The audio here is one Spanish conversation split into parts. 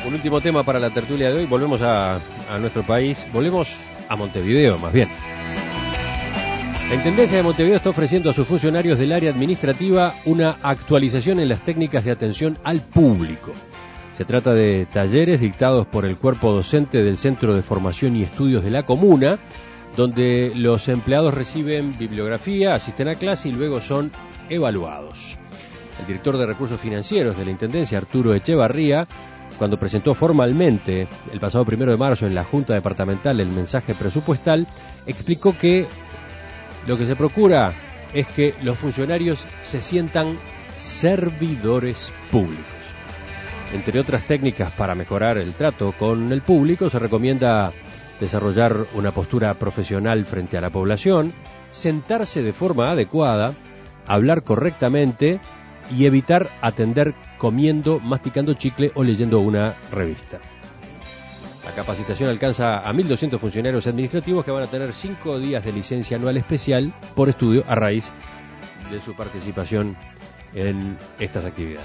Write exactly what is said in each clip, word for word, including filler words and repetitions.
Un último tema para la tertulia de hoy. Volvemos a, a nuestro país. Volvemos a Montevideo, más bien. La Intendencia de Montevideo está ofreciendo a sus funcionarios del área administrativa una actualización en las técnicas de atención al público. Se trata de talleres dictados por el cuerpo docente del Centro de Formación y Estudios de la Comuna, donde los empleados reciben bibliografía, asisten a clase y luego son evaluados. El director de Recursos Financieros de la Intendencia, Arturo Echevarría, cuando presentó formalmente el pasado primero de marzo en la Junta Departamental el mensaje presupuestal, explicó que lo que se procura es que los funcionarios se sientan servidores públicos. Entre otras técnicas para mejorar el trato con el público, se recomienda desarrollar una postura profesional frente a la población, sentarse de forma adecuada, hablar correctamente y evitar atender comiendo, masticando chicle o leyendo una revista. La capacitación alcanza a mil doscientos funcionarios administrativos que van a tener cinco días de licencia anual especial por estudio a raíz de su participación en estas actividades.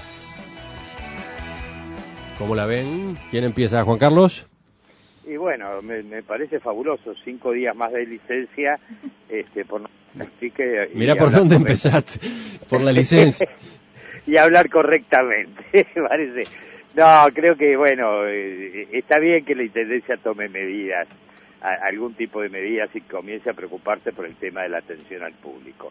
¿Cómo la ven? ¿Quién empieza, Juan Carlos? Y bueno, me, me parece fabuloso, cinco días más de licencia, este, por así que... Mirá por dónde empezaste, por la licencia. Y hablar correctamente, parece... No, creo que, bueno, eh, está bien que la Intendencia tome medidas, a, algún tipo de medidas y comience a preocuparse por el tema de la atención al público.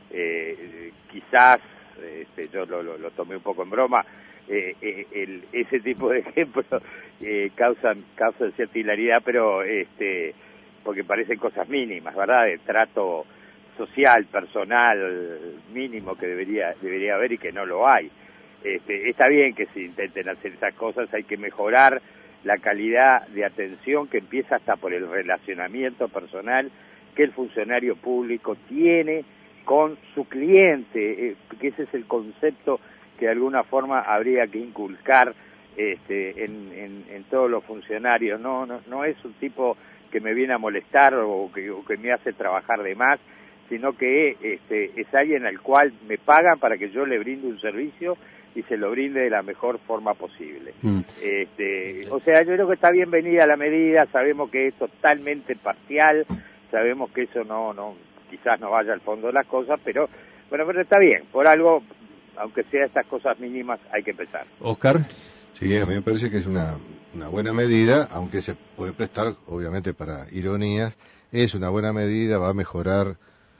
Eh, quizás, este, yo lo, lo, lo tomé un poco en broma, eh, eh, el, ese tipo de ejemplos eh, causan, causan cierta hilaridad, pero este, porque parecen cosas mínimas, ¿verdad?, de trato social, personal, mínimo que debería, debería haber y que no lo hay. Este, está bien que se intenten hacer esas cosas, hay que mejorar la calidad de atención que empieza hasta por el relacionamiento personal que el funcionario público tiene con su cliente, eh, que ese es el concepto que de alguna forma habría que inculcar este, en, en, en todos los funcionarios. No, no, no es un tipo que me viene a molestar o que, o que me hace trabajar de más, sino que este, es alguien al cual me pagan para que yo le brinde un servicio y se lo brinde de la mejor forma posible. Mm. Este, o sea, yo creo que está bienvenida la medida, sabemos que es totalmente parcial, sabemos que eso no, no, quizás no vaya al fondo de las cosas, pero bueno, pero está bien, por algo, aunque sea estas cosas mínimas, hay que empezar. Oscar. Sí, a mí me parece que es una, una buena medida, aunque se puede prestar, obviamente, para ironías, es una buena medida, va a mejorar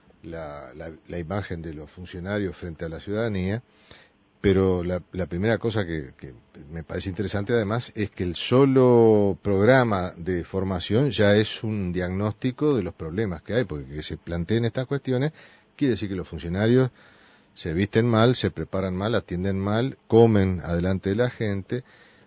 la, la, la imagen de los funcionarios frente a la ciudadanía. Pero la, la primera cosa que, que me parece interesante además es que el solo programa de formación ya es un diagnóstico de los problemas que hay, porque que se planteen estas cuestiones quiere decir que los funcionarios se visten mal, se preparan mal, atienden mal, comen adelante de la gente.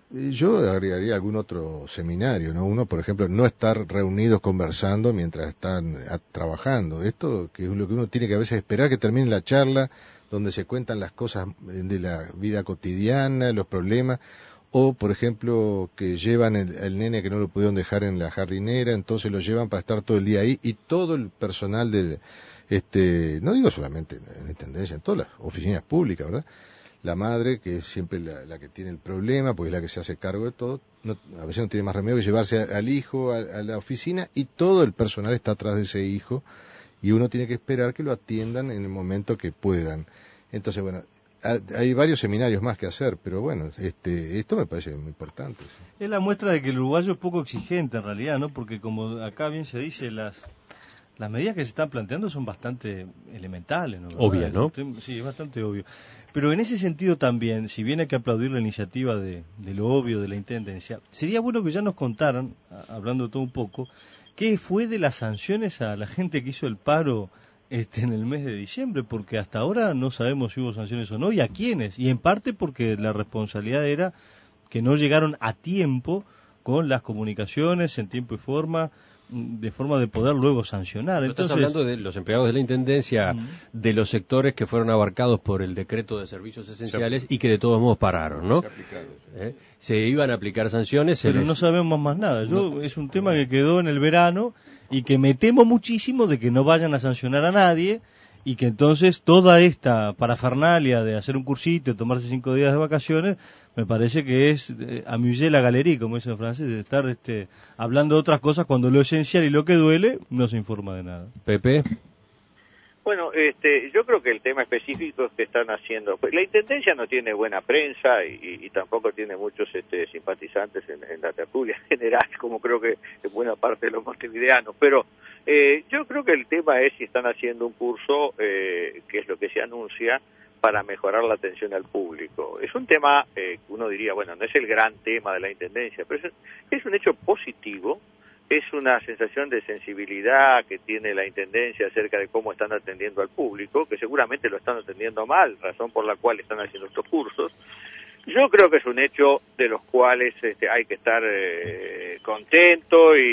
Yo agregaría algún otro seminario, ¿no? Uno, por ejemplo, no estar reunidos conversando mientras están a, trabajando. Esto que es lo que uno tiene que a veces esperar que termine la charla, donde se cuentan las cosas de la vida cotidiana, los problemas, o por ejemplo que llevan el, el nene que no lo pudieron dejar en la jardinera, entonces lo llevan para estar todo el día ahí, y todo el personal del, este, no digo solamente en la Intendencia, en todas las oficinas públicas, ¿verdad? La madre, que es siempre la, la que tiene el problema, porque es la que se hace cargo de todo, no, a veces no tiene más remedio que llevarse a, al hijo a, a la oficina, y todo el personal está atrás de ese hijo, y uno tiene que esperar que lo atiendan en el momento que puedan. Entonces, bueno, hay varios seminarios más que hacer, pero bueno, este, esto me parece muy importante. ¿Sí? Es la muestra de que el uruguayo es poco exigente en realidad, ¿no? Porque como acá bien se dice, las las medidas que se están planteando son bastante elementales, ¿no? Obvio, ¿no? Sí, es bastante obvio. Pero en ese sentido también, si bien hay que aplaudir la iniciativa de, de lo obvio de la Intendencia, sería bueno que ya nos contaran, hablando de todo un poco, ¿qué fue de las sanciones a la gente que hizo el paro este, en el mes de diciembre? Porque hasta ahora no sabemos si hubo sanciones o no, y a quiénes. Y en parte porque la responsabilidad era que no llegaron a tiempo con las comunicaciones, en tiempo y forma, de forma de poder luego sancionar. Entonces, estás hablando de los empleados de la Intendencia, uh-huh. de los sectores que fueron abarcados por el decreto de servicios esenciales y que de todos modos pararon, ¿no? Se, ¿Eh? se iban a aplicar sanciones. Pero les... no sabemos más nada. Yo no. Es un tema que quedó en el verano y que me temo muchísimo de que no vayan a sancionar a nadie y que entonces toda esta parafernalia de hacer un cursito, tomarse cinco días de vacaciones, me parece que es eh, amuser la galería, como dicen en francés, de estar este, hablando de otras cosas cuando lo esencial y lo que duele no se informa de nada. Pepe. Bueno, este, yo creo que el tema específico es que están haciendo, pues, la Intendencia no tiene buena prensa y, y tampoco tiene muchos este, simpatizantes en, en la tertulia general, como creo que en buena parte de los montevideanos, pero eh, yo creo que el tema es si están haciendo un curso, eh, que es lo que se anuncia, para mejorar la atención al público. Es un tema eh, que uno diría, bueno, no es el gran tema de la Intendencia, pero es, es un hecho positivo. Es una sensación de sensibilidad que tiene la Intendencia acerca de cómo están atendiendo al público, que seguramente lo están atendiendo mal, razón por la cual están haciendo estos cursos. Yo creo que es un hecho de los cuales este, hay que estar eh, contento y,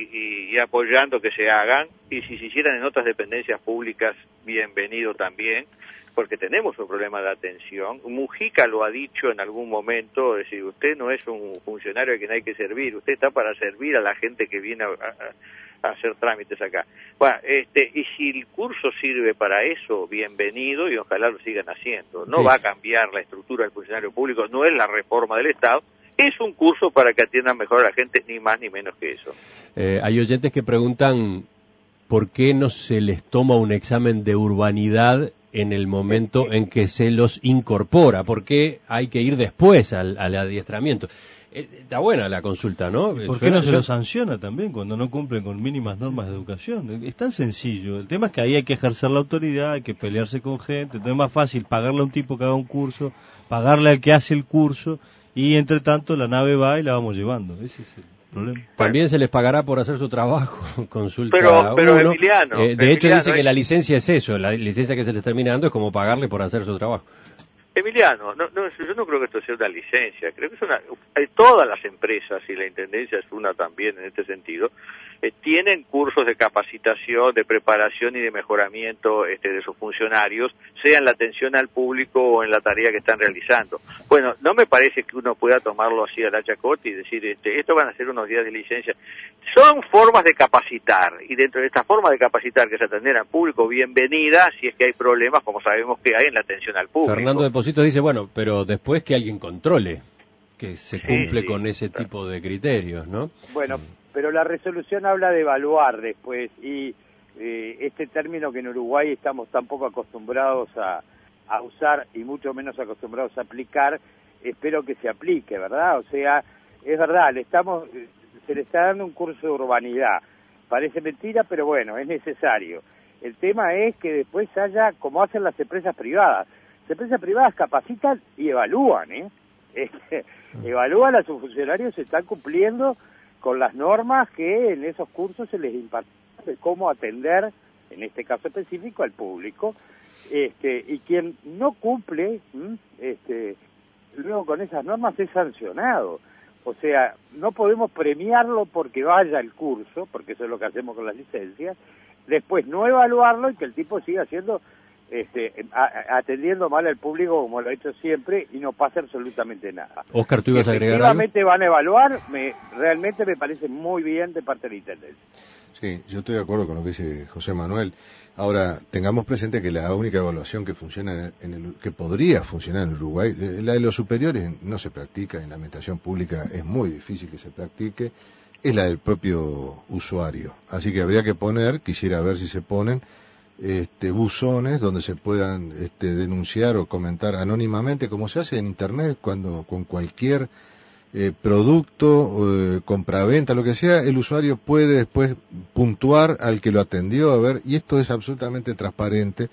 y, y apoyando que se hagan, y si se hicieran en otras dependencias públicas, bienvenido también, porque tenemos un problema de atención. Mujica lo ha dicho en algún momento, es decir, usted no es un funcionario a quien hay que servir, usted está para servir a la gente que viene a, a, a hacer trámites acá. Bueno, este, y si el curso sirve para eso, bienvenido, y ojalá lo sigan haciendo. No sí. va a cambiar la estructura del funcionario público, no es la reforma del Estado, es un curso para que atiendan mejor a la gente, ni más ni menos que eso. Eh, hay oyentes que preguntan por qué no se les toma un examen de urbanidad en el momento en que se los incorpora, por qué hay que ir después al, al adiestramiento. Eh, está buena la consulta, ¿no? ¿Por qué no se los sanciona también cuando no cumplen con mínimas normas de educación? Es tan sencillo. El tema es que ahí hay que ejercer la autoridad, hay que pelearse con gente. Entonces es más fácil pagarle a un tipo que haga un curso, pagarle al que hace el curso, y entre tanto la nave va y la vamos llevando. Ese es el problema. También bueno. Se les pagará por hacer su trabajo, consulta pero, pero uno. Emiliano, eh, de Emiliano, hecho dice eh. que la licencia es eso, la licencia que se les termina dando es como pagarle por hacer su trabajo. Emiliano, no, no, yo no creo que esto sea una licencia, creo que es una, todas las empresas, y la Intendencia es una también en este sentido, eh, tienen cursos de capacitación, de preparación y de mejoramiento este, de sus funcionarios, sea en la atención al público o en la tarea que están realizando. Bueno, no me parece que uno pueda tomarlo así a la chacota y decir, este, esto van a ser unos días de licencia. Son formas de capacitar, y dentro de estas formas de capacitar que se atender al público, bienvenida si es que hay problemas, como sabemos que hay en la atención al público. Fernando Deposito dice, bueno, pero después que alguien controle que se sí, cumple sí, con ese claro. tipo de criterios, ¿no? Bueno, pero la resolución habla de evaluar después, y eh, este término que en Uruguay estamos tan poco acostumbrados a, a usar y mucho menos acostumbrados a aplicar, espero que se aplique, ¿verdad? O sea, es verdad, le estamos, se le está dando un curso de urbanidad, parece mentira, pero bueno, es necesario. El tema es que después haya, como hacen las empresas privadas, las empresas privadas capacitan y evalúan, ¿eh? Este, evalúan a sus funcionarios si están cumpliendo con las normas que en esos cursos se les imparte de cómo atender, en este caso específico, al público, este, y quien no cumple, este, luego con esas normas es sancionado. O sea, no podemos premiarlo porque vaya al curso, porque eso es lo que hacemos con las licencias, después no evaluarlo y que el tipo siga haciendo, este, a, atendiendo mal al público como lo ha hecho siempre y no pasa absolutamente nada. Oscar, ¿tú ibas a agregar algo? Efectivamente van a evaluar, me, realmente me parece muy bien de parte de la Intendencia. Sí, yo estoy de acuerdo con lo que dice José Manuel. Ahora, tengamos presente que la única evaluación que funciona en el, que podría funcionar en Uruguay, la de los superiores no se practica, en la administración pública es muy difícil que se practique, es la del propio usuario. Así que habría que poner, quisiera ver si se ponen, este, buzones donde se puedan este, denunciar o comentar anónimamente, como se hace en Internet, cuando con cualquier eh, producto, eh, compraventa, lo que sea, el usuario puede después puntuar al que lo atendió, a ver, y esto es absolutamente transparente.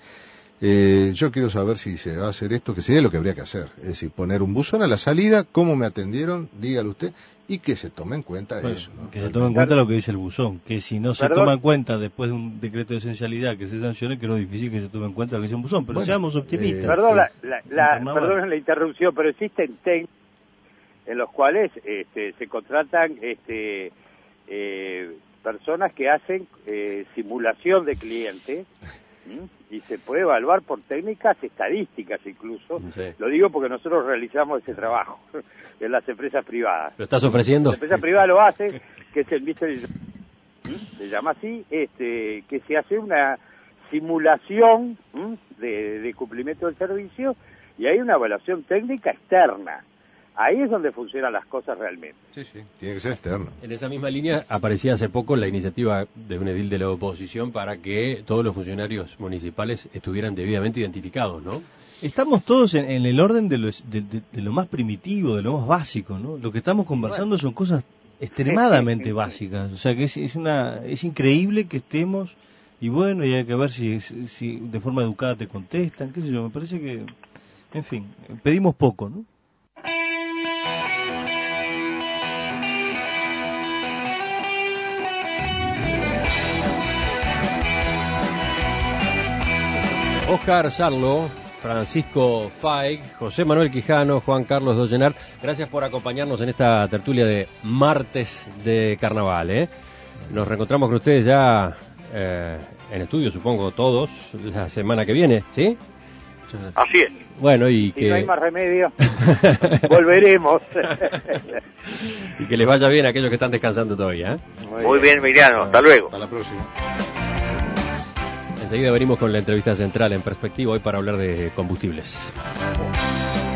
Eh, yo quiero saber si se va a hacer esto, que sería lo que habría que hacer, es decir, poner un buzón a la salida, cómo me atendieron, dígalo usted, y que se tome en cuenta bueno, eso, ¿no? Que se tome en cuenta lo que dice el buzón, que si no se ¿Perdón? toma en cuenta después de un decreto de esencialidad que se sancione, que no es difícil que se tome en cuenta lo que dice un buzón, pero bueno, seamos optimistas. eh, Perdón, la, la, la, no, perdón la interrupción, pero existen técnicos en los cuales este, se contratan este, eh, personas que hacen eh, simulación de clientes, ¿m? Y se puede evaluar por técnicas estadísticas incluso. Sí. Lo digo porque nosotros realizamos ese trabajo en las empresas privadas. ¿Lo estás ofreciendo? La empresa privada lo hace, que es el Mister se llama así, este, que se hace una simulación de, de cumplimiento del servicio, y hay una evaluación técnica externa. Ahí es donde funcionan las cosas realmente. Sí, sí, tiene que ser externo. En esa misma línea aparecía hace poco la iniciativa de un edil de la oposición para que todos los funcionarios municipales estuvieran debidamente identificados, ¿no? Estamos todos en, en el orden de lo, de, de, de lo más primitivo, de lo más básico, ¿no? Lo que estamos conversando bueno. son cosas extremadamente básicas. O sea, que es, es, una, es increíble que estemos, y bueno, y hay que ver si, si de forma educada te contestan, qué sé yo, me parece que, en fin, pedimos poco, ¿no? Oscar Sarlo, Francisco Faig, José Manuel Quijano, Juan Carlos Dollenar, gracias por acompañarnos en esta tertulia de martes de carnaval, ¿eh? Nos reencontramos con ustedes ya eh, en estudio, supongo, todos, la semana que viene, ¿sí? Así es. Bueno, y si que... no hay más remedio, volveremos. Y que les vaya bien a aquellos que están descansando todavía, ¿eh? Muy, Muy bien, Emiliano, hasta luego. Hasta la próxima. Enseguida venimos con la entrevista central en perspectiva hoy para hablar de combustibles.